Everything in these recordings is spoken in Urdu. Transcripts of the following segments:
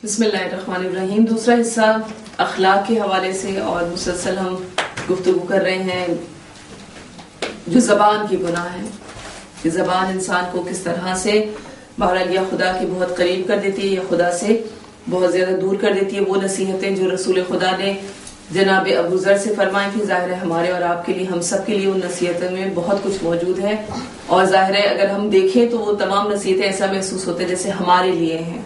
بسم اللہ الرحمن الرحیم. دوسرا حصہ اخلاق کے حوالے سے، اور مسلسل ہم گفتگو کر رہے ہیں جو زبان کی گناہ ہے کہ زبان انسان کو کس طرح سے بہرحال یا خدا کے بہت قریب کر دیتی ہے یا خدا سے بہت زیادہ دور کر دیتی ہے. وہ نصیحتیں جو رسول خدا نے جناب ابو ذر سے فرمائی تھی، ظاہر ہے ہمارے اور آپ کے لیے، ہم سب کے لیے ان نصیحتوں میں بہت کچھ موجود ہے، اور ظاہر ہے اگر ہم دیکھیں تو وہ تمام نصیحتیں ایسا محسوس ہوتے جیسے ہمارے لیے ہیں.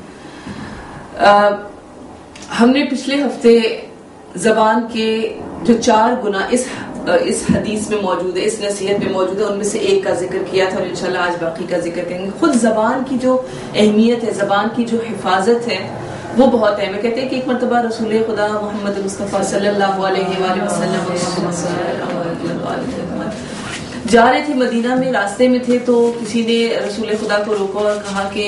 ہم نے پچھلے ہفتے زبان کے جو 4 گناہ اس حدیث میں موجود ہے، اس نصیحت میں موجود ہے، ان میں سے ایک کا ذکر کیا تھا، اور انشاءاللہ آج باقی کا ذکر کریں گے. خود زبان کی جو اہمیت ہے، زبان کی جو حفاظت ہے، وہ بہت اہم ہے. کہتے ہیں کہ ایک مرتبہ رسول خدا محمد مصطفیٰ صلی اللہ علیہ وآلہ وسلم جا رہے تھے مدینہ میں، راستے میں تھے، تو کسی نے رسول خدا کو روکا اور کہا کہ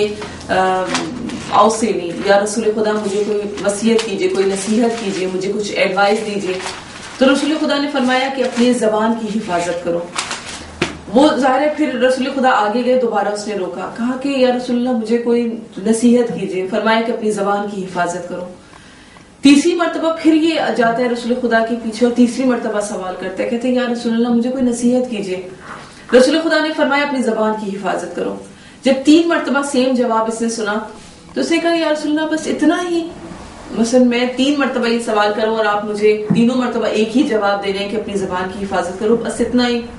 اوصینی یا رسول خدا مجھے کوئی وصیت کیجیے، کوئی نصیحت کیجیے، مجھے کچھ ایڈوائز دیجیے. تو رسول خدا نے فرمایا کہ اپنی زبان کی حفاظت کرو. وہ ظاہر ہے پھر رسول خدا آگے گئے، دوبارہ اس نے روکا، کہا کہ یا رسول اللہ مجھے کوئی نصیحت کیجیے، فرمایا کہ اپنی زبان کی حفاظت کرو. تیسری مرتبہ پھر یہ جاتا ہے رسول خدا کے پیچھے اور تیسری مرتبہ سوال کرتا ہے، کہتے ہیں یا رسول اللہ مجھے کوئی نصیحت کیجیے. رسول خدا نے فرمایا اپنی زبان کی حفاظت کرو. جب 3 مرتبہ سیم جواب اس نے سنا تو اس نے کہا یا رسول اللہ بس اتنا ہی، مثلا میں 3 مرتبہ یہ سوال کروں اور آپ مجھے تینوں مرتبہ ایک ہی جواب دے رہے ہیں کہ اپنی زبان کی حفاظت کرو، بس اتنا ہی.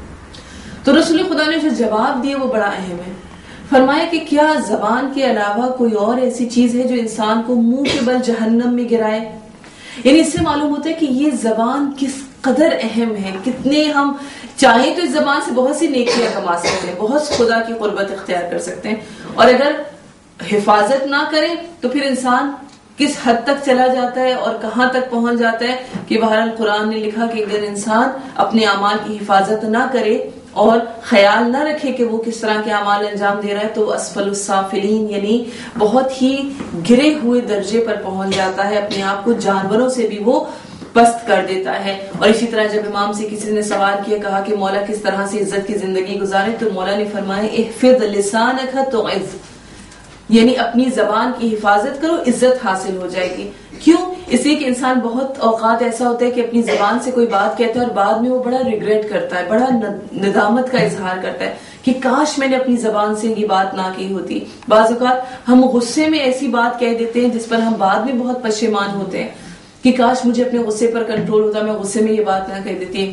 تو رسول خدا نے جو جواب دیا وہ بڑا اہم ہے. فرمایا کہ کیا زبان کے علاوہ کوئی اور ایسی چیز ہے جو انسان کو منہ کے بل جہنم میں گرائے؟ یعنی اس سے معلوم ہوتا ہے کہ یہ زبان کس قدر اہم ہے. کتنے ہم چاہیں تو اس زبان سے بہت سی نیکیاں کما سکتے ہیں، بہت خدا کی قربت اختیار کر سکتے ہیں، اور اگر حفاظت نہ کریں تو پھر انسان کس حد تک چلا جاتا ہے اور کہاں تک پہنچ جاتا ہے کہ بہرحال قرآن نے لکھا کہ اگر انسان اپنے اعمال کی حفاظت نہ کرے اور خیال نہ رکھے کہ وہ کس طرح کے اعمال انجام دے رہا ہے تو اسفل السافلین یعنی بہت ہی گرے ہوئے درجے پر پہنچ جاتا ہے، اپنے آپ کو جانوروں سے بھی وہ پست کر دیتا ہے. اور اسی طرح جب امام سے کسی نے سوال کیا، کہا کہ مولا کس طرح سے عزت کی زندگی گزارے، تو مولا نے فرمایا احفظ لسانک تعز، یعنی اپنی زبان کی حفاظت کرو، عزت حاصل ہو جائے گی. کیوں؟ اس لیے کہ انسان بہت اوقات ایسا ہوتا ہے کہ اپنی زبان سے کوئی بات کہتا ہے اور بعد میں وہ بڑا ریگریٹ کرتا ہے، بڑا ندامت کا اظہار کرتا ہے کہ کاش میں نے اپنی زبان سے یہ بات نہ کی ہوتی. بعض اوقات ہم غصے میں ایسی بات کہہ دیتے ہیں جس پر ہم بعد میں بہت پشیمان ہوتے ہیں کہ کاش مجھے اپنے غصے پر کنٹرول ہوتا، میں غصے میں یہ بات نہ کہہ دیتی.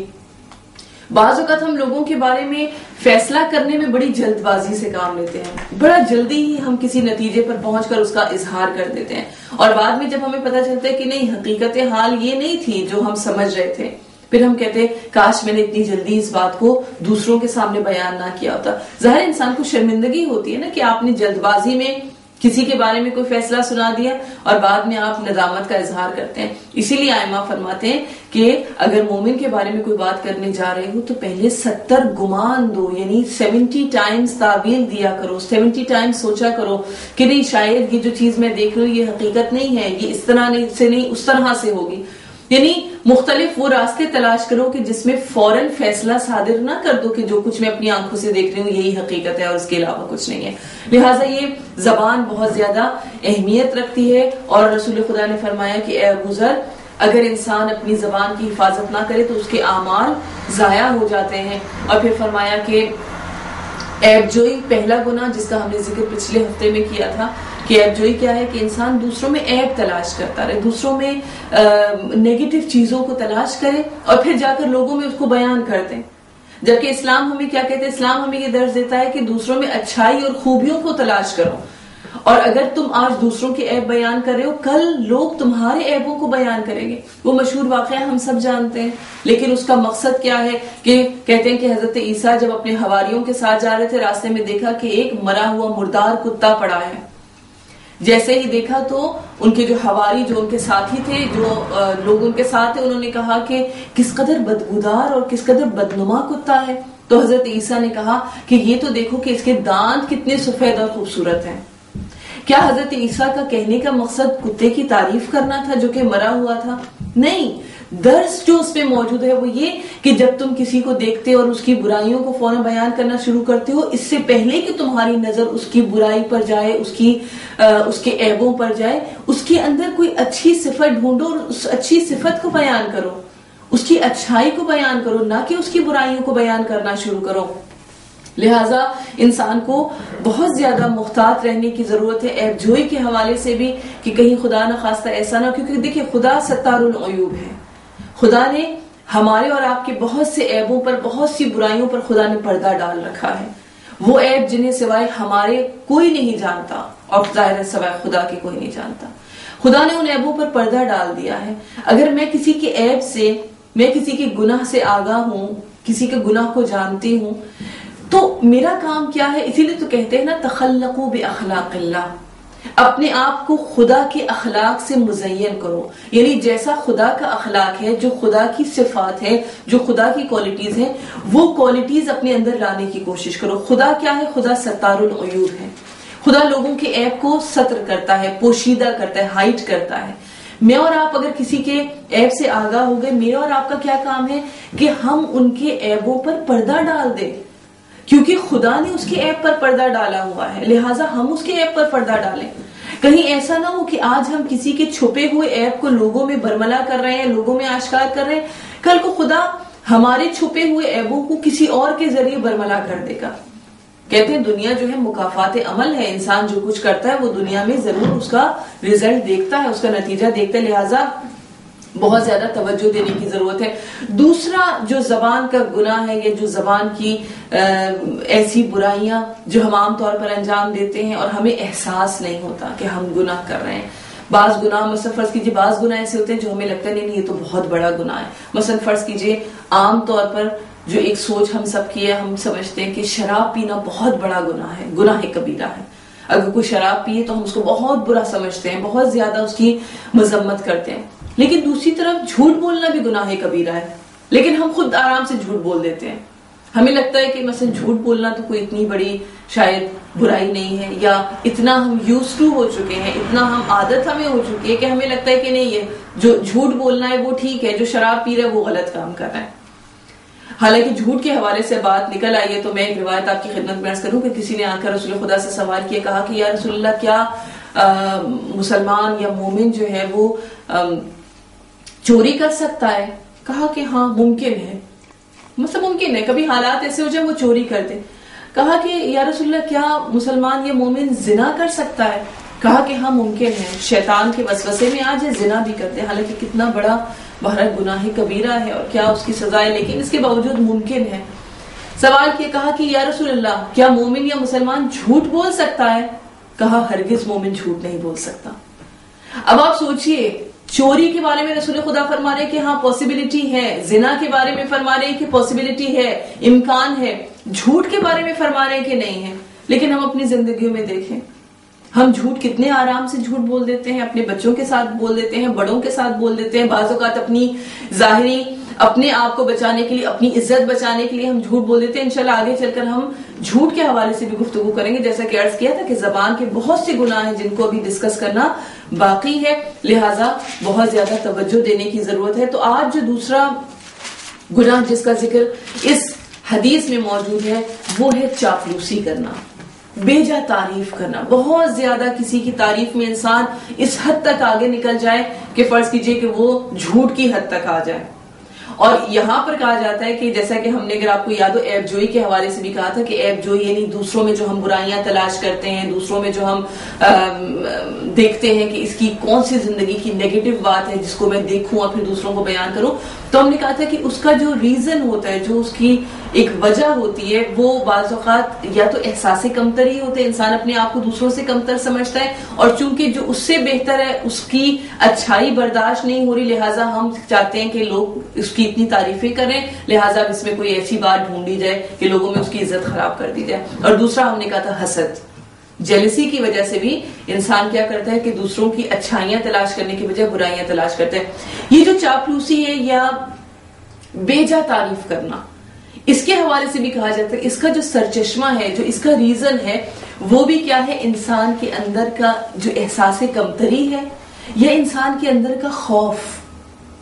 بعض اوقات ہم لوگوں کے بارے میں فیصلہ کرنے میں بڑی جلد بازی سے کام لیتے ہیں، بڑا جلدی ہی ہم کسی نتیجے پر پہنچ کر اس کا اظہار کر دیتے ہیں، اور بعد میں جب ہمیں پتہ چلتا ہے کہ نہیں، حقیقت حال یہ نہیں تھی جو ہم سمجھ رہے تھے، پھر ہم کہتے ہیں کاش میں نے اتنی جلدی اس بات کو دوسروں کے سامنے بیان نہ کیا ہوتا. ظاہر انسان کو شرمندگی ہوتی ہے نا کہ آپ نے جلد بازی میں کسی کے بارے میں کوئی فیصلہ سنا دیا اور بعد میں آپ ندامت کا اظہار کرتے ہیں. اسی لیے ائمہ فرماتے ہیں کہ اگر مومن کے بارے میں کوئی بات کرنے جا رہے ہو تو پہلے 70 گمان دو، یعنی 70 ٹائمز تعبیر دیا کرو، 70 ٹائمز سوچا کرو کہ نہیں شاید یہ جو چیز میں دیکھ رہی ہوں یہ حقیقت نہیں ہے، یہ اس طرح سے نہیں اس طرح سے ہوگی. یعنی مختلف وہ راستے تلاش کرو کہ جس میں فوراً فیصلہ صادر نہ کر دو کہ جو کچھ میں اپنی آنکھوں سے دیکھ رہی ہوں یہی حقیقت ہے اور اس کے علاوہ کچھ نہیں ہے. لہٰذا یہ زبان بہت زیادہ اہمیت رکھتی ہے، اور رسول خدا نے فرمایا کہ اے ابو ذر اگر انسان اپنی زبان کی حفاظت نہ کرے تو اس کے اعمال ضائع ہو جاتے ہیں. اور پھر فرمایا کہ عیب جوئی پہلا گناہ جس کا ہم نے ذکر پچھلے ہفتے میں کیا تھا کہ عیب جوئی کیا ہے کہ انسان دوسروں میں عیب تلاش کرتا رہے، دوسروں میں نیگیٹو چیزوں کو تلاش کرے اور پھر جا کر لوگوں میں اس کو بیان کر دیں. جبکہ اسلام ہمیں کیا کہتے ہیں؟ اسلام ہمیں یہ درس دیتا ہے کہ دوسروں میں اچھائی اور خوبیوں کو تلاش کرو، اور اگر تم آج دوسروں کے عیب بیان کر رہے ہو کل لوگ تمہارے عیبوں کو بیان کریں گے. وہ مشہور واقعہ ہم سب جانتے ہیں، لیکن اس کا مقصد کیا ہے کہ کہتے ہیں کہ حضرت عیسیٰ جب اپنے حواریوں کے ساتھ جا رہے تھے، راستے میں دیکھا کہ ایک مرا ہوا مردار کتا پڑا ہے. جیسے ہی دیکھا تو ان کے جو حواری، جو ان کے ساتھی تھے، جو لوگ ان کے ساتھ تھے، انہوں نے کہا کہ کس قدر بدبودار اور کس قدر بدنما کتا ہے. تو حضرت عیسیٰ نے کہا کہ یہ تو دیکھو کہ اس کے دانت کتنے سفید اور خوبصورت ہیں. کیا حضرت عیسیٰ کا کہنے کا مقصد کتے کی تعریف کرنا تھا جو کہ مرا ہوا تھا؟ نہیں، درس جو اس میں موجود ہے وہ یہ کہ جب تم کسی کو دیکھتے اور اس کی برائیوں کو فوراً بیان کرنا شروع کرتے ہو، اس سے پہلے کہ تمہاری نظر اس کی برائی پر جائے، اس کے عیبوں پر جائے، اس کے اندر کوئی اچھی صفت ڈھونڈو اور اس اچھی صفت کو بیان کرو، اس کی اچھائی کو بیان کرو، نہ کہ اس کی برائیوں کو بیان کرنا شروع کرو۔ لہٰذا انسان کو بہت زیادہ محتاط رہنے کی ضرورت ہے عیب جوئی کے حوالے سے بھی، کہ کہیں خدا نہ خواستہ ایسا نہ، کیونکہ دیکھیں خدا ستار العیوب ہے، خدا نے ہمارے اور آپ کے بہت سے عیبوں پر، بہت سی برائیوں پر خدا نے پردہ ڈال رکھا ہے، وہ عیب جنہیں سوائے ہمارے کوئی نہیں جانتا، اور ظاہر ہے سوائے خدا کے کوئی نہیں جانتا۔ خدا نے ان عیبوں پر پردہ ڈال دیا ہے۔ اگر میں کسی کے عیب سے، میں کسی کے گناہ سے آگاہ ہوں، کسی کے گناہ کو جانتی ہوں، تو میرا کام کیا ہے؟ اسی لیے تو کہتے ہیں نا تخلقوا باخلاق اللہ، اپنے آپ کو خدا کے اخلاق سے مزین کرو، یعنی جیسا خدا کا اخلاق ہے، جو خدا کی صفات ہے، جو خدا کی کوالٹیز ہیں، وہ کوالٹیز اپنے اندر لانے کی کوشش کرو۔ خدا کیا ہے؟ خدا ستار العیوب ہے، خدا لوگوں کے عیب کو ستر کرتا ہے، پوشیدہ کرتا ہے، ہائٹ کرتا ہے۔ میں اور آپ اگر کسی کے عیب سے آگاہ ہو گئے، میرا اور آپ کا کیا کام ہے کہ ہم ان کے عیبوں پر پردہ ڈال دیں، کیونکہ خدا نے اس کے عیب پر پردہ ڈالا ہوا ہے، لہٰذا ہم اس کے عیب پر پردہ ڈالیں۔ کہیں ایسا نہ ہو کہ آج ہم کسی کے چھپے ہوئے عیب کو لوگوں میں برملا کر رہے ہیں، لوگوں میں آشکار کر رہے ہیں، کل کو خدا ہمارے چھپے ہوئے عیبوں کو کسی اور کے ذریعے برملا کر دے گا۔ کہتے ہیں دنیا جو ہے مکافات عمل ہے، انسان جو کچھ کرتا ہے وہ دنیا میں ضرور اس کا رزلٹ دیکھتا ہے، اس کا نتیجہ دیکھتا ہے، لہٰذا بہت زیادہ توجہ دینے کی ضرورت ہے۔ دوسرا جو زبان کا گناہ ہے، یا جو زبان کی ایسی برائیاں جو ہم عام طور پر انجام دیتے ہیں اور ہمیں احساس نہیں ہوتا کہ ہم گناہ کر رہے ہیں۔ بعض گناہ مثلا فرض کیجئے، بعض گناہ ایسے ہوتے ہیں جو ہمیں لگتا ہے نہیں یہ تو بہت بڑا گناہ ہے۔ مثلا فرض کیجئے عام طور پر جو ایک سوچ ہم سب کی ہے، ہم سمجھتے ہیں کہ شراب پینا بہت بڑا گناہ ہے، گناہ کبیرہ ہے۔ اگر کوئی شراب پیے تو ہم اس کو بہت برا سمجھتے ہیں، بہت زیادہ اس کی مذمت کرتے ہیں۔ لیکن دوسری طرف جھوٹ بولنا بھی گناہ کبیرہ ہے، لیکن ہم خود آرام سے جھوٹ بول دیتے ہیں۔ ہمیں لگتا ہے کہ مثلا جھوٹ بولنا تو کوئی اتنی بڑی شاید برائی نہیں ہے، یا اتنا ہم یوز ٹو ہو چکے ہیں، اتنا ہم عادت ہمیں ہو چکی ہے کہ ہمیں لگتا ہے کہ نہیں یہ جو جھوٹ بولنا ہے وہ ٹھیک ہے، جو شراب پی رہا ہے وہ غلط کام کر رہا ہے۔ حالانکہ جھوٹ کے حوالے سے بات نکل آئی ہے تو میں ایک روایت آپ کی خدمت میں عرض کروں کہ کسی نے آ کر رسول خدا سے سوال کیا، کہا کہ یا رسول اللہ کیا مسلمان یا مومن جو ہے وہ چوری کر سکتا ہے؟ کہا کہ ہاں ممکن ہے، مطلب ممکن ہے کبھی حالات ایسے ہو جائے وہ چوری کر دے۔ کہا کہ یا رسول اللہ کیا مسلمان یا مومن زنا کر سکتا ہے؟ کہا کہ ہاں ممکن ہے، شیطان کے وسوسے میں آ جائے زنا بھی کرتے ہیں، حالانکہ کتنا بڑا بہرحال گناہ کبیرہ ہے اور کیا اس کی سزا ہے، لیکن اس کے باوجود ممکن ہے۔ سوال کیا، کہا کہ یا رسول اللہ کیا مومن یا مسلمان جھوٹ بول سکتا ہے؟ کہا ہرگز مومن جھوٹ نہیں بول سکتا۔ اب آپ سوچئے، چوری کے بارے میں رسول خدا فرما رہے کہ ہاں پاسبلٹی ہے، زنا کے بارے میں فرما رہے کہ پاسبلٹی ہے، امکان ہے، جھوٹ کے بارے میں فرما رہے کہ نہیں ہے۔ لیکن ہم اپنی زندگیوں میں دیکھیں، ہم جھوٹ کتنے آرام سے جھوٹ بول دیتے ہیں، اپنے بچوں کے ساتھ بول دیتے ہیں، بڑوں کے ساتھ بول دیتے ہیں، بعض اوقات اپنی ظاہری اپنے آپ کو بچانے کے لیے، اپنی عزت بچانے کے لیے ہم جھوٹ بول دیتے ہیں۔ انشاءاللہ آگے چل کر ہم جھوٹ کے حوالے سے بھی گفتگو کریں گے، جیسا کہ عرض کیا تھا کہ زبان کے بہت سے گناہ ہیں جن کو ابھی ڈسکس کرنا باقی ہے، لہٰذا بہت زیادہ توجہ دینے کی ضرورت ہے۔ تو آج جو دوسرا گناہ جس کا ذکر اس حدیث میں موجود ہے وہ ہے چاپلوسی کرنا، بیجا تعریف کرنا۔ بہت زیادہ کسی کی تعریف میں انسان اس حد تک آگے نکل جائے کہ فرض کیجئے کہ وہ جھوٹ کی حد تک آ جائے۔ اور یہاں پر کہا جاتا ہے کہ جیسا کہ ہم نے اگر آپ کو یاد ہو عیب جوئی کے حوالے سے بھی کہا تھا کہ عیب جوئی یعنی دوسروں میں جو ہم برائیاں تلاش کرتے ہیں، دوسروں میں جو ہم دیکھتے ہیں کہ اس کی کون سی زندگی کی نیگیٹو بات ہے جس کو میں دیکھوں اور پھر دوسروں کو بیان کروں، تو ہم نے کہا تھا کہ اس کا جو ریزن ہوتا ہے، جو اس کی ایک وجہ ہوتی ہے، وہ بعض اوقات یا تو احساس کمتری ہوتے ہیں، انسان اپنے آپ کو دوسروں سے کمتر سمجھتا ہے، اور چونکہ جو اس سے بہتر ہے اس کی اچھائی برداشت نہیں ہو رہی، لہٰذا ہم چاہتے ہیں کہ لوگ اس کی اتنی تعریفیں کریں، لہٰذا اس میں کوئی ایسی بات ڈھونڈی جائے کہ لوگوں میں اس کی عزت خراب کر دی جائے۔ اور دوسرا ہم نے کہا تھا حسد، جیلسی کی وجہ سے بھی انسان کیا کرتا ہے کہ دوسروں کی اچھائیاں تلاش کرنے کی بجائے برائیاں تلاش کرتے ہیں۔ یہ جو چاپلوسی ہے یا بیجا تعریف کرنا، اس کے حوالے سے بھی کہا جاتا ہے اس کا جو سرچشمہ ہے، جو اس کا ریزن ہے، وہ بھی کیا ہے؟ انسان کے اندر کا جو احساس کمتری ہے یا انسان کے اندر کا خوف۔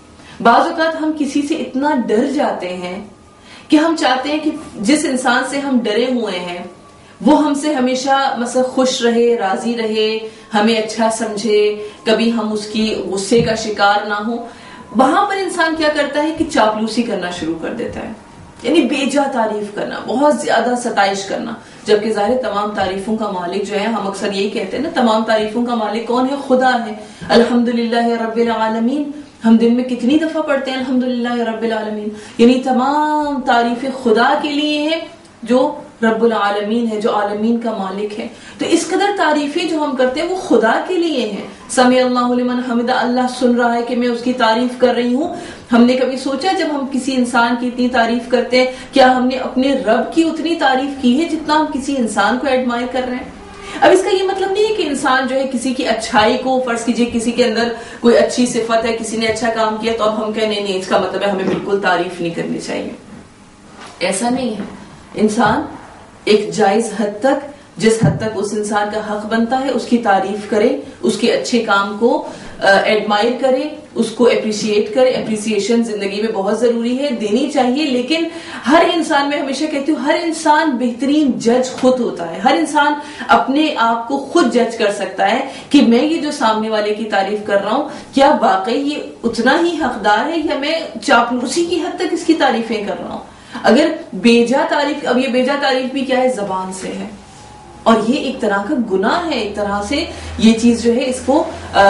بعض اوقات ہم کسی سے اتنا ڈر جاتے ہیں کہ ہم چاہتے ہیں کہ جس انسان سے ہم ڈرے ہوئے ہیں وہ ہم سے ہمیشہ مثلا خوش رہے، راضی رہے، ہمیں اچھا سمجھے، کبھی ہم اس کی غصے کا شکار نہ ہو. وہاں پر انسان کیا کرتا ہے کہ چاپلوسی کرنا شروع کر دیتا ہے، یعنی بے جا تعریف کرنا، بہت زیادہ ستائش کرنا. جبکہ ظاہر تمام تعریفوں کا مالک جو ہے، ہم اکثر یہی کہتے ہیں نا، تمام تعریفوں کا مالک کون ہے؟ خدا ہے. الحمدللہ رب العالمین، ہم دن میں کتنی دفعہ پڑھتے ہیں الحمدللہ رب العالمین؟ یعنی تمام تعریفیں خدا کے لیے ہیں جو رب العالمین ہے، جو عالمین کا مالک ہے. تو اس قدر تعریفیں جو ہم کرتے ہیں وہ خدا کے لیے ہیں. سمع اللہ لمن حمدہ، اللہ سن رہا ہے کہ میں اس کی تعریف کر رہی ہوں. ہم نے کبھی سوچا جب ہم کسی انسان کی اتنی تعریف کرتے ہیں، کیا ہم نے اپنے رب کی اتنی تعریف کی ہے جتنا ہم کسی انسان کو ایڈمائر کر رہے ہیں؟ اب اس کا یہ مطلب نہیں ہے کہ انسان جو ہے کسی کی اچھائی کو، فرض کیجئے کسی کے اندر کوئی اچھی صفت ہے، کسی نے اچھا کام کیا تو اب ہم کہیں نہیں اس کا مطلب ہے ہمیں بالکل تعریف نہیں کرنی چاہیے. ایسا نہیں ہے. انسان ایک جائز حد تک، جس حد تک اس انسان کا حق بنتا ہے، اس کی تعریف کرے، اس کے اچھے کام کو ایڈمائر کرے، اس کو اپریشیٹ کرے. اپریسیشن زندگی میں بہت ضروری ہے، دینی چاہیے. لیکن ہر انسان، میں ہمیشہ کہتی ہوں، ہر انسان بہترین جج خود ہوتا ہے. ہر انسان اپنے آپ کو خود جج کر سکتا ہے کہ میں یہ جو سامنے والے کی تعریف کر رہا ہوں، کیا واقعی یہ اتنا ہی حقدار ہے یا میں چاپلوسی کی حد تک اس کی تعریفیں کر رہا ہوں. اگر بیجا تعریف، اب یہ بیجا تعریف بھی کیا ہے؟ زبان سے ہے، اور یہ ایک طرح کا گناہ ہے. ایک طرح سے یہ چیز جو ہے، اس کو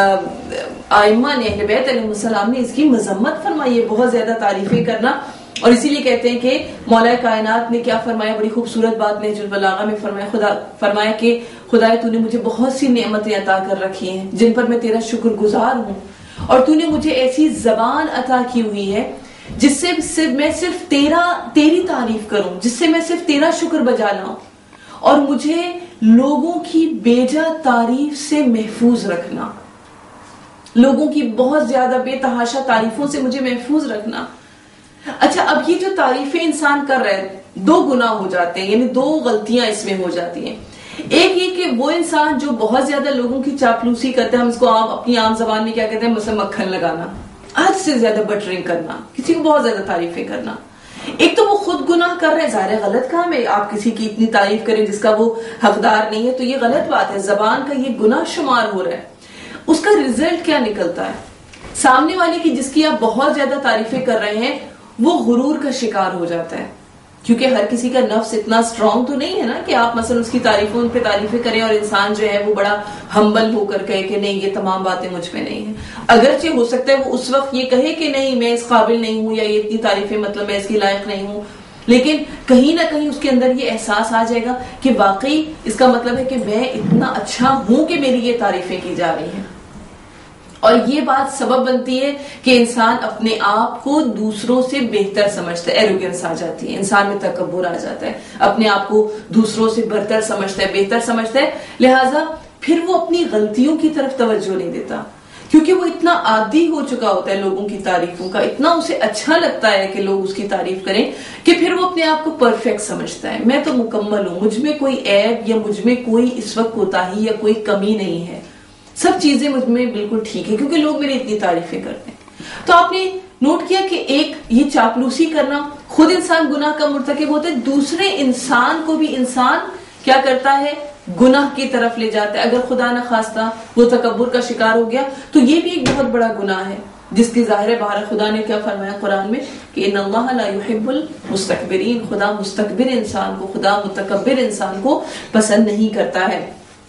ائمہ نے، اہل بیت علیہ السلام نے اس کی مذمت فرمائی ہے، بہت زیادہ تعریفیں کرنا. اور اسی لیے کہتے ہیں کہ مولا کائنات نے کیا فرمایا، بڑی خوبصورت بات نہج البلاغہ میں فرمایا کہ خدا تو نے مجھے بہت سی نعمتیں عطا کر رکھی ہیں جن پر میں تیرا شکر گزار ہوں، اور تو نے مجھے ایسی زبان عطا کی ہوئی ہے جس سے میں صرف تیری تعریف کروں، جس سے میں صرف تیرا شکر بجا لاؤں، اور مجھے لوگوں کی بیجا تعریف سے محفوظ رکھنا، لوگوں کی بہت زیادہ بے تحاشا تعریفوں سے مجھے محفوظ رکھنا. اچھا، اب یہ جو تعریفیں انسان کر رہے ہیں، دو گناہ ہو جاتے ہیں، یعنی دو غلطیاں اس میں ہو جاتی ہیں. ایک یہ کہ وہ انسان جو بہت زیادہ لوگوں کی چاپلوسی کرتا ہے، ہم اس کو اپنی عام زبان میں کیا کہتے ہیں، مثلا مکھن لگانا، حد سے زیادہ بٹرنگ کرنا، کسی کو بہت زیادہ تعریفیں کرنا. ایک تو وہ خود گناہ کر رہے ہیں، ظاہر غلط کام ہے. آپ کسی کی اتنی تعریف کریں جس کا وہ حقدار نہیں ہے تو یہ غلط بات ہے، زبان کا یہ گناہ شمار ہو رہا ہے. اس کا رزلٹ کیا نکلتا ہے؟ سامنے والے کی جس کی آپ بہت زیادہ تعریفیں کر رہے ہیں وہ غرور کا شکار ہو جاتا ہے، کیونکہ ہر کسی کا نفس اتنا اسٹرانگ تو نہیں ہے نا کہ آپ مثلا اس کی تعریفوں ان پہ تعریفیں کریں اور انسان جو ہے وہ بڑا ہمبل ہو کر کہے کہ نہیں یہ تمام باتیں مجھ پہ نہیں ہیں. اگرچہ ہو سکتا ہے وہ اس وقت یہ کہے کہ نہیں میں اس قابل نہیں ہوں، یا یہ اتنی تعریفیں مطلب میں اس کی لائق نہیں ہوں، لیکن کہیں نہ کہیں اس کے اندر یہ احساس آ جائے گا کہ واقعی اس کا مطلب ہے کہ میں اتنا اچھا ہوں کہ میری یہ تعریفیں کی جا رہی ہیں. اور یہ بات سبب بنتی ہے کہ انسان اپنے آپ کو دوسروں سے بہتر سمجھتا ہے، ایروگنس آ جاتی ہے، انسان میں تکبر آ جاتا ہے، اپنے آپ کو دوسروں سے برتر سمجھتا ہے، بہتر سمجھتا ہے. لہٰذا پھر وہ اپنی غلطیوں کی طرف توجہ نہیں دیتا، کیونکہ وہ اتنا عادی ہو چکا ہوتا ہے لوگوں کی تعریفوں کا، اتنا اسے اچھا لگتا ہے کہ لوگ اس کی تعریف کریں کہ پھر وہ اپنے آپ کو پرفیکٹ سمجھتا ہے. میں تو مکمل ہوں، مجھ میں کوئی عیب یا مجھ میں کوئی اس وقت کوتاہی یا کوئی کمی نہیں ہے، سب چیزیں مجھ میں بالکل ٹھیک ہے کیونکہ لوگ میری اتنی تعریفیں کرتے ہیں. تو آپ نے نوٹ کیا کہ ایک یہ چاپلوسی کرنا، خود انسان گناہ کا مرتکب ہوتا ہے، دوسرے انسان کو بھی انسان کیا کرتا ہے، گناہ کی طرف لے جاتا ہے. اگر خدا نہ خواستہ وہ تکبر کا شکار ہو گیا تو یہ بھی ایک بہت بڑا گناہ ہے، جس کی ظاہر باہر خدا نے کیا فرمایا قرآن میں کہ ان اللہ لا يحب المستكبرین، خدا مستکبر انسان کو، خدا متکبر انسان کو پسند نہیں کرتا ہے.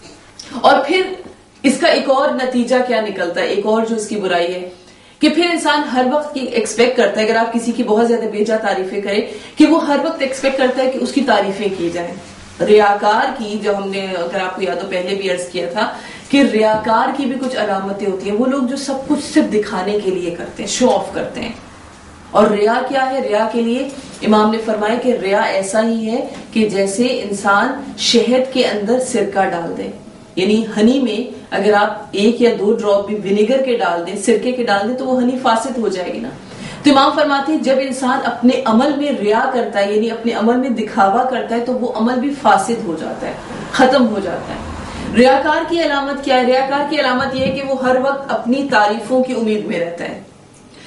اور پھر اس کا ایک اور نتیجہ کیا نکلتا ہے، ایک اور جو اس کی برائی ہے کہ پھر انسان ہر وقت کی ایکسپیکٹ کرتا ہے، اگر آپ کسی کی بہت زیادہ بیجا تعریفیں کریں کہ وہ ہر وقت ایکسپیکٹ کرتا ہے کہ اس کی تعریفیں کی جائیں. ریاکار کی، جو ہم نے اگر آپ کو یاد ہو پہلے بھی عرض کیا تھا کہ ریاکار کی بھی کچھ علامتیں ہوتی ہیں. وہ لوگ جو سب کچھ صرف دکھانے کے لیے کرتے ہیں، شو آف کرتے ہیں. اور ریا کیا ہے؟ ریا کے لیے امام نے فرمایا کہ ریا ایسا ہی ہے کہ جیسے انسان شہد کے اندر سرکہ ڈال دے، یعنی ہنی میں اگر آپ 1 یا 2 ڈراپ بھی ونیگر کے ڈال دیں، سرکے کے ڈال دیں تو وہ ہنی فاسد ہو جائے گی نا. تو امام فرماتے ہیں جب انسان اپنے عمل میں ریا کرتا ہے، یعنی اپنے عمل میں دکھاوا کرتا ہے، تو وہ عمل بھی فاسد ہو جاتا ہے، ختم ہو جاتا ہے. ریاکار کی علامت کیا ہے؟ ریاکار کی علامت یہ ہے کہ وہ ہر وقت اپنی تعریفوں کی امید میں رہتا ہے،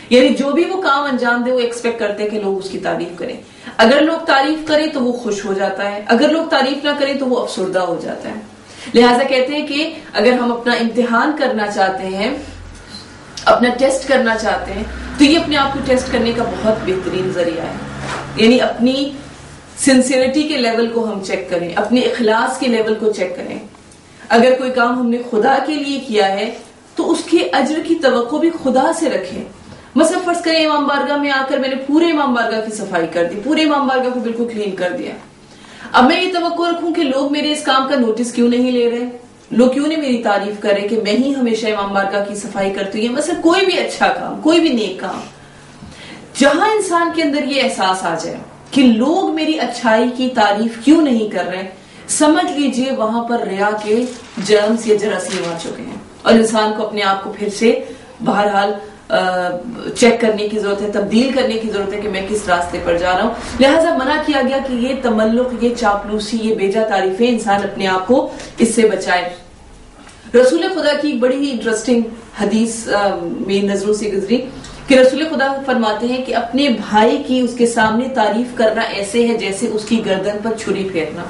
یعنی جو بھی وہ کام انجام دے وہ ایکسپیکٹ کرتے ہیں کہ لوگ اس کی تعریف کریں. اگر لوگ تعریف کریں تو وہ خوش ہو جاتا ہے, اگر لوگ تعریف نہ کریں تو وہ افسردہ ہو جاتا ہے. لہٰذا کہتے ہیں کہ اگر ہم اپنا امتحان کرنا چاہتے ہیں, اپنا ٹیسٹ کرنا چاہتے ہیں, تو یہ اپنے آپ کو ٹیسٹ کرنے کا بہت بہترین ذریعہ ہے. یعنی اپنی سنسیئرٹی کے لیول کو ہم چیک کریں, اپنے اخلاص کے لیول کو چیک کریں. اگر کوئی کام ہم نے خدا کے لیے کیا ہے تو اس کے اجر کی توقع بھی خدا سے رکھیں. مثلا فرض کریں امام بارگاہ میں آ کر میں نے پورے امام بارگاہ کی صفائی کر دی, پورے امام بارگاہ کو بالکل کلین کر دیا. اب میں یہ توقع رکھوں کہ لوگ میرے اس کام کا نوٹس کیوں نہیں لے رہے, لوگ کیوں نہیں میری تعریف کر رہے کہ میں ہی ہمیشہ امام بارگاہ کی صفائی کرتی ہوں. مثلا کوئی بھی اچھا کام, کوئی بھی نیک کام, جہاں انسان کے اندر یہ احساس آ جائے کہ لوگ میری اچھائی کی تعریف کیوں نہیں کر رہے, سمجھ لیجئے وہاں پر ریا کے جرمز یا جراثیم آ چکے ہیں, اور انسان کو اپنے آپ کو پھر سے بہرحال چیک کرنے کی ضرورت ہے, تبدیل کرنے کی ضرورت ہے کہ میں کس راستے پر جا رہا ہوں. لہٰذا منع کیا گیا کہ یہ تملق, یہ چاپلوسی, یہ بیجا تعریفیں, انسان اپنے آپ کو اس سے بچائے. رسول خدا کی ایک بڑی ہی انٹرسٹنگ حدیث میری نظروں سے گزری کہ رسول خدا فرماتے ہیں کہ اپنے بھائی کی اس کے سامنے تعریف کرنا ایسے ہے جیسے اس کی گردن پر چھری پھیرنا.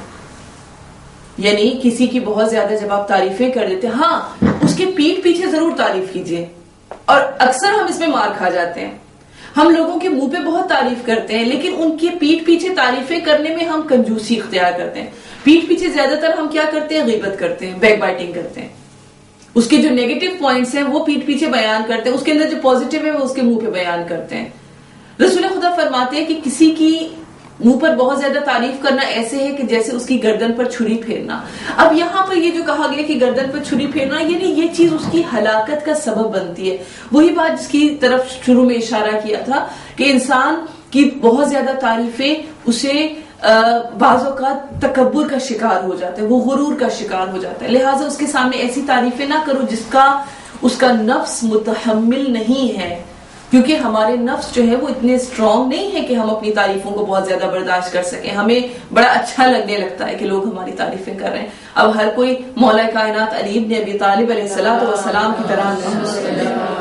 یعنی کسی کی بہت زیادہ جب آپ تعریفیں کر دیتے, ہاں اس کے پیٹھ پیچھے ضرور تعریف کیجئے, اور اکثر ہم اس میں مار کھا جاتے ہیں. ہم لوگوں کے منہ پہ بہت تعریف کرتے ہیں لیکن ان کے پیٹھ پیچھے تعریفیں کرنے میں ہم کنجوسی اختیار کرتے ہیں. پیٹھ پیچھے زیادہ تر ہم کیا کرتے ہیں, غیبت کرتے ہیں, بیک بائٹنگ کرتے ہیں. اس کے جو نیگیٹو پوائنٹس ہیں وہ پیٹھ پیچھے بیان کرتے ہیں, اس کے اندر جو پازیٹیو ہے وہ اس کے منہ پہ بیان کرتے ہیں. رسول خدا فرماتے ہیں کہ کسی کی منہ پر بہت زیادہ تعریف کرنا ایسے ہے کہ جیسے اس کی گردن پر چھری پھیرنا. اب یہاں پر یہ جو کہا گیا کہ گردن پر چھری پھیرنا, یعنی یہ چیز اس کی ہلاکت کا سبب بنتی ہے. وہی بات جس کی طرف شروع میں اشارہ کیا تھا کہ انسان کی بہت زیادہ تعریفیں اسے بعض اوقات تکبر کا شکار ہو جاتا ہے, وہ غرور کا شکار ہو جاتا ہے. لہٰذا اس کے سامنے ایسی تعریفیں نہ کرو جس کا اس کا نفس متحمل نہیں ہے, کیونکہ ہمارے نفس جو ہے وہ اتنے اسٹرانگ نہیں ہے کہ ہم اپنی تعریفوں کو بہت زیادہ برداشت کر سکیں. ہمیں بڑا اچھا لگنے لگتا ہے کہ لوگ ہماری تعریفیں کر رہے ہیں. اب ہر کوئی مولا کائنات علی بن ابی طالب علیہ السلام کی طرح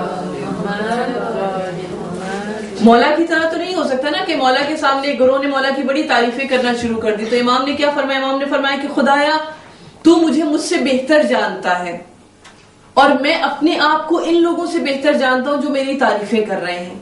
مولا کی طرح تو نہیں ہو سکتا نا کہ مولا کے سامنے گروہ نے مولا کی بڑی تعریفیں کرنا شروع کر دی. تو امام نے کیا فرمایا, امام نے فرمایا کہ خدایا تو مجھے مجھ سے بہتر جانتا ہے, اور میں اپنے آپ کو ان لوگوں سے بہتر جانتا ہوں جو میری تعریفیں کر رہے ہیں.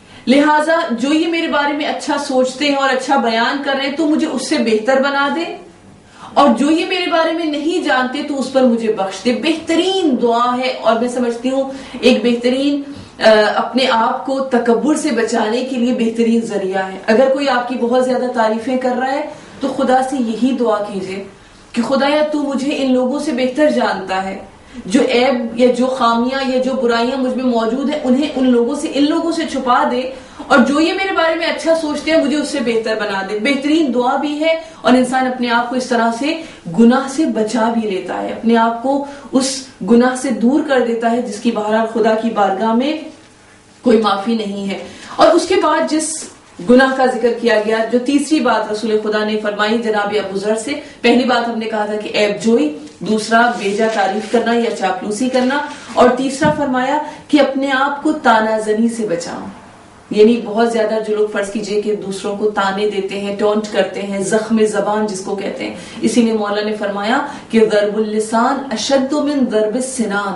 لہٰذا جو یہ میرے بارے میں اچھا سوچتے ہیں اور اچھا بیان کر رہے ہیں تو مجھے اس سے بہتر بنا دے, اور جو یہ میرے بارے میں نہیں جانتے تو اس پر مجھے بخش دے. بہترین دعا ہے, اور میں سمجھتی ہوں ایک بہترین اپنے آپ کو تکبر سے بچانے کے لیے بہترین ذریعہ ہے. اگر کوئی آپ کی بہت زیادہ تعریفیں کر رہا ہے تو خدا سے یہی دعا کیجئے کہ خدایا تو مجھے ان لوگوں سے بہتر جانتا ہے, جو عیب یا جو خامیاں یا جو برائیاں مجھ میں موجود ہیں انہیں ان لوگوں سے چھپا دے, اور جو یہ میرے بارے میں اچھا سوچتے ہیں مجھے اس سے بہتر بنا دے. بہترین دعا بھی ہے, اور انسان اپنے آپ کو اس طرح سے گناہ سے بچا بھی لیتا ہے, اپنے آپ کو اس گناہ سے دور کر دیتا ہے جس کی بہرحال خدا کی بارگاہ میں کوئی معافی نہیں ہے. اور اس کے بعد جس گناہ کا ذکر کیا گیا, جو تیسری بات رسول خدا نے فرمائی جناب ابو ذر سے, پہلی بات ہم نے کہا تھا کہ عیب جوئی, دوسرا بیجا تعریف کرنا یا چاپلوسی کرنا, اور تیسرا فرمایا کہ اپنے آپ کو تانا زنی سے بچاؤ. یعنی بہت زیادہ جو لوگ فرض کیجئے کہ دوسروں کو تانے دیتے ہیں, ٹونٹ کرتے ہیں, زخم زبان جس کو کہتے ہیں, اسی نے مولا نے فرمایا کہ ضرب اللسان اشد من ضرب السنان,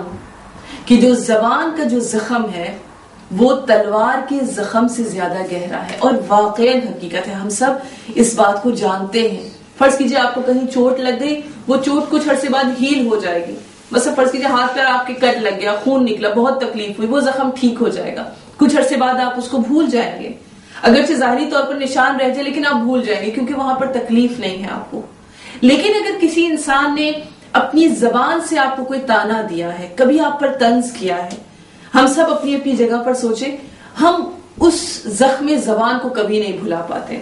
کہ جو زبان کا جو زخم ہے وہ تلوار کے زخم سے زیادہ گہرا ہے. اور واقعی حقیقت ہے, ہم سب اس بات کو جانتے ہیں. فرض کیجئے آپ کو کہیں چوٹ لگ گئی, وہ چوٹ کچھ عرصے بعد ہیل ہو جائے گی. مثلا فرض کیجئے ہاتھ پیر آپ کے کٹ لگ گیا, خون نکلا, بہت تکلیف ہوئی, وہ زخم ٹھیک ہو جائے گا. کچھ عرصے بعد آپ اس کو بھول جائیں گے, اگرچہ ظاہری طور پر نشان رہ جائے لیکن آپ بھول جائیں گے کیونکہ وہاں پر تکلیف نہیں ہے آپ کو. لیکن اگر کسی انسان نے اپنی زبان سے آپ کو کوئی تانا دیا ہے, کبھی آپ پر طنز کیا ہے, ہم سب اپنی اپنی جگہ پر سوچیں, ہم اس زخم زبان کو کبھی نہیں بھلا پاتے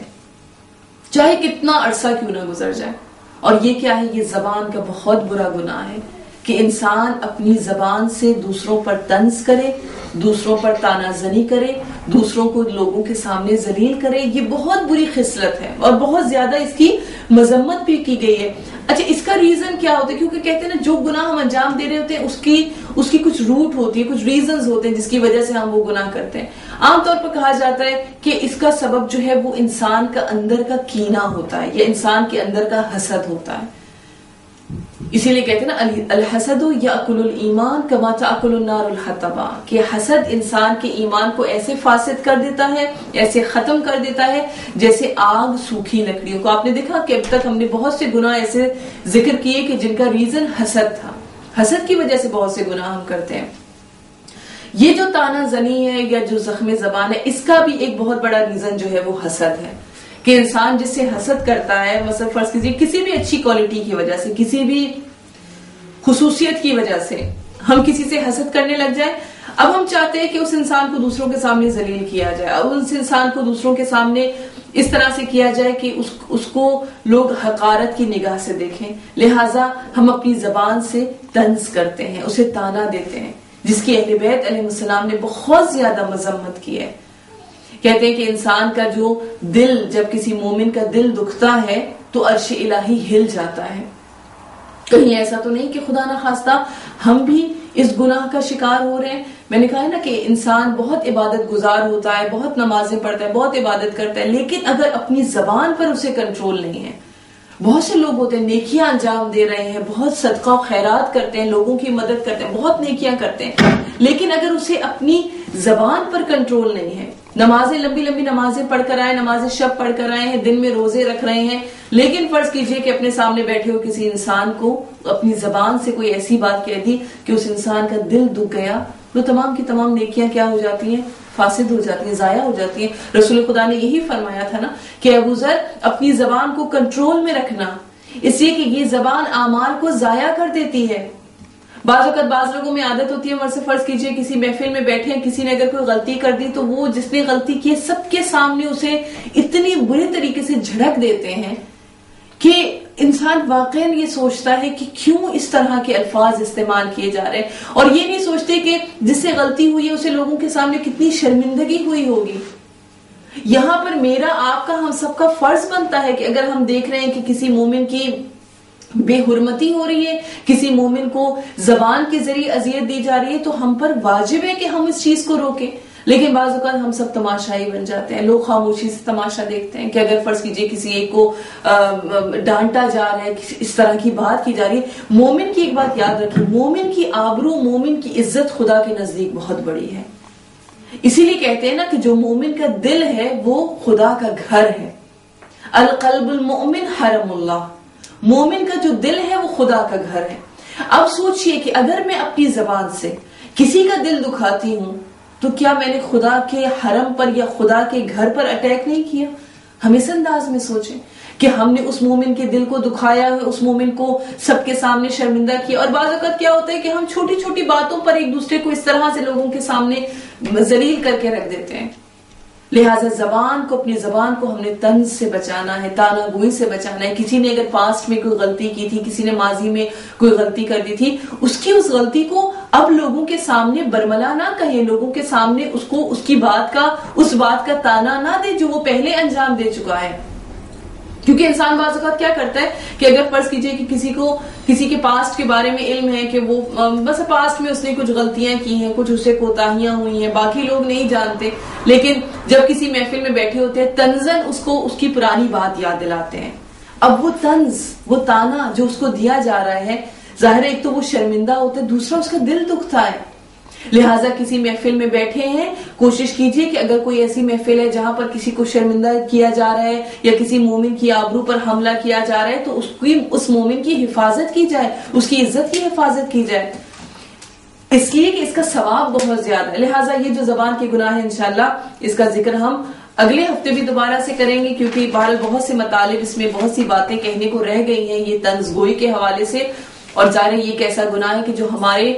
چاہے کتنا عرصہ کیوں نہ گزر جائے. اور یہ کیا ہے, یہ زبان کا بہت برا گناہ ہے کہ انسان اپنی زبان سے دوسروں پر طنز کرے, دوسروں پر تانا زنی کرے, دوسروں کو لوگوں کے سامنے ذلیل کرے. یہ بہت بری خصلت ہے اور بہت زیادہ اس کی مذمت بھی کی گئی ہے. اچھا اس کا ریزن کیا ہوتا ہے؟ کیونکہ کہتے ہیں نا جو گناہ ہم انجام دے رہے ہوتے ہیں اس کی کچھ روٹ ہوتی ہے، کچھ ریزنز ہوتے ہیں جس کی وجہ سے ہم وہ گناہ کرتے ہیں. عام طور پر کہا جاتا ہے کہ اس کا سبب جو ہے وہ انسان کا اندر کا کینہ ہوتا ہے یا انسان کے اندر کا حسد ہوتا ہے. اسی لیے کہتے ہیں نا الحسد یاکل الایمان کما تاکل النار الحطب، کہ حسد انسان کے ایمان کو ایسے فاسد کر دیتا ہے، ایسے ختم کر دیتا ہے جیسے آگ سوکھی لکڑیوں کو. آپ نے دیکھا کہ اب تک ہم نے بہت سے گناہ ایسے ذکر کیے کہ جن کا ریزن حسد تھا، حسد کی وجہ سے بہت سے گناہ ہم کرتے ہیں. یہ جو تانا زنی ہے یا جو زخم زبان ہے، اس کا بھی ایک بہت بڑا ریزن جو ہے وہ حسد ہے. کہ انسان جس سے حسد کرتا ہے، مثلا فرض کیجیے کسی بھی اچھی کوالٹی کی وجہ سے، کسی بھی خصوصیت کی وجہ سے ہم کسی سے حسد کرنے لگ جائیں. اب ہم چاہتے ہیں کہ اس انسان کو دوسروں کے سامنے ذلیل کیا جائے، اور اس انسان کو دوسروں کے سامنے اس طرح سے کیا جائے کہ اس کو لوگ حقارت کی نگاہ سے دیکھیں. لہٰذا ہم اپنی زبان سے طنز کرتے ہیں، اسے تانا دیتے ہیں، جس کی اہل بیت علیہ السلام نے بہت زیادہ مذمت کی ہے. کہتے ہیں کہ انسان کا جو دل، جب کسی مومن کا دل دکھتا ہے تو عرش الہی ہل جاتا ہے. کہیں ایسا تو نہیں کہ خدا نہ خواستہ ہم بھی اس گناہ کا شکار ہو رہے ہیں. میں نے کہا ہے نا کہ انسان بہت عبادت گزار ہوتا ہے، بہت نمازیں پڑھتا ہے، بہت عبادت کرتا ہے، لیکن اگر اپنی زبان پر اسے کنٹرول نہیں ہے. بہت سے لوگ ہوتے ہیں نیکیاں انجام دے رہے ہیں، بہت صدقہ و خیرات کرتے ہیں، لوگوں کی مدد کرتے ہیں، بہت نیکیاں کرتے ہیں، لیکن اگر اسے اپنی زبان پر کنٹرول نہیں ہے، نمازیں لمبی لمبی نمازیں پڑھ کر آئے، نمازیں شب پڑھ کر آئے ہیں، دن میں روزے رکھ رہے ہیں، لیکن فرض کیجئے کہ اپنے سامنے بیٹھے ہو کسی انسان کو اپنی زبان سے کوئی ایسی بات کہہ دی کہ اس انسان کا دل دکھ گیا، وہ تمام کی تمام نیکیاں کیا ہو جاتی ہیں؟ فاسد ہو جاتی ہیں، ضائع ہو جاتی ہیں. رسول خدا نے یہی فرمایا تھا نا کہ ابو ذر اپنی زبان کو کنٹرول میں رکھنا، اس لیے کہ یہ زبان اعمال کو ضائع کر دیتی ہے. بعض اوقات بعض لوگوں میں عادت ہوتی ہے، ورثہ فرض کیجئے کسی محفل میں بیٹھے ہیں، کسی نے اگر کوئی غلطی کر دی تو وہ جس نے غلطی کی سب کے سامنے اسے اتنی بری طریقے سے جھڑک دیتے ہیں کہ انسان واقعا یہ سوچتا ہے کہ کیوں اس طرح کے الفاظ استعمال کیے جا رہے ہیں، اور یہ نہیں سوچتے کہ جس سے غلطی ہوئی ہے اسے لوگوں کے سامنے کتنی شرمندگی ہوئی ہوگی. یہاں پر میرا آپ کا ہم سب کا فرض بنتا ہے کہ اگر ہم دیکھ رہے ہیں کہ کسی مومن کی بے حرمتی ہو رہی ہے، کسی مومن کو زبان کے ذریعے اذیت دی جا رہی ہے، تو ہم پر واجب ہے کہ ہم اس چیز کو روکیں. لیکن بعض اوقات ہم سب تماشائی بن جاتے ہیں، لوگ خاموشی سے تماشا دیکھتے ہیں کہ اگر فرض کیجئے کسی ایک کو ڈانٹا جا رہا ہے، اس طرح کی بات کی جا رہی ہے. مومن کی ایک بات یاد رکھیں، مومن کی آبرو، مومن کی عزت خدا کے نزدیک بہت بڑی ہے. اسی لیے کہتے ہیں نا کہ جو مومن کا دل ہے وہ خدا کا گھر ہے. القلب المؤمن حرم اللہ، مومن کا جو دل ہے وہ خدا کا گھر ہے. اب سوچئے کہ اگر میں اپنی زبان سے کسی کا دل دکھاتی ہوں تو کیا میں نے خدا کے حرم پر یا خدا کے گھر پر اٹیک نہیں کیا؟ ہم اس انداز میں سوچیں کہ ہم نے اس مومن کے دل کو دکھایا ہے، اس مومن کو سب کے سامنے شرمندہ کیا. اور بعض اوقات کیا ہوتا ہے کہ ہم چھوٹی چھوٹی باتوں پر ایک دوسرے کو اس طرح سے لوگوں کے سامنے ذلیل کر کے رکھ دیتے ہیں. لہٰذا زبان کو، اپنی زبان کو ہم نے طنز سے بچانا ہے، تانا گوئی سے بچانا ہے. کسی نے اگر پاسٹ میں کوئی غلطی کی تھی، کسی نے ماضی میں کوئی غلطی کر دی تھی، اس غلطی کو اب لوگوں کے سامنے برملا نہ کہے، لوگوں کے سامنے اس بات کا تانا نہ دے جو وہ پہلے انجام دے چکا ہے. کیونکہ انسان بعض اوقات کیا کرتا ہے کہ اگر فرض کیجئے کہ کسی کے پاسٹ کے بارے میں علم ہے کہ وہ بس پاسٹ میں اس نے کچھ غلطیاں کی ہیں، کچھ اسے کوتاہیاں ہوئی ہیں، باقی لوگ نہیں جانتے، لیکن جب کسی محفل میں بیٹھے ہوتے ہیں طنزاً اس کو اس کی پرانی بات یاد دلاتے ہیں. اب وہ طنز، وہ تانا جو اس کو دیا جا رہا ہے، ظاہر ہے ایک تو وہ شرمندہ ہوتا ہے، دوسرا اس کا دل دکھتا ہے. لہٰذا کسی محفل میں بیٹھے ہیں، کوشش کیجئے کہ اگر کوئی ایسی محفل ہے جہاں پر کسی کو شرمندہ کیا جا رہا ہے یا کسی مومن کی آبرو پر حملہ کیا جا رہا ہے تو اس مومن کی حفاظت کی جائے، اس کی عزت کی حفاظت کی جائے، اس لیے کہ اس کا ثواب بہت زیادہ ہے. لہٰذا یہ جو زبان کے گناہ ہیں انشاءاللہ اس کا ذکر ہم اگلے ہفتے بھی دوبارہ سے کریں گے، کیونکہ بہرحال بہت سے مطالب اس میں، بہت سی باتیں کہنے کو رہ گئی ہیں یہ طنز گوئی کے حوالے سے. اور ظاہر یہ ایک ایسا گناہ ہے کہ جو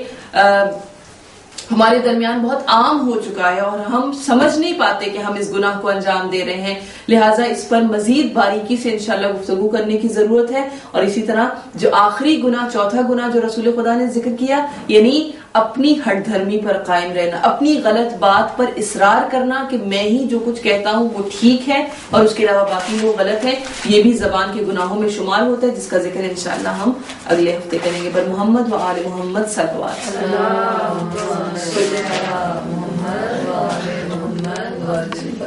ہمارے درمیان بہت عام ہو چکا ہے اور ہم سمجھ نہیں پاتے کہ ہم اس گناہ کو انجام دے رہے ہیں. لہٰذا اس پر مزید باریکی سے انشاءاللہ گفتگو کرنے کی ضرورت ہے. اور اسی طرح جو آخری گناہ، چوتھا گناہ جو رسول خدا نے ذکر کیا، یعنی اپنی ہٹ دھرمی پر قائم رہنا، اپنی غلط بات پر اصرار کرنا کہ میں ہی جو کچھ کہتا ہوں وہ ٹھیک ہے اور اس کے علاوہ باقی وہ غلط ہے، یہ بھی زبان کے گناہوں میں شمار ہوتا ہے، جس کا ذکر انشاءاللہ ہم اگلے ہفتے کریں گے۔ پر محمد و آل محمد صلوات اللہ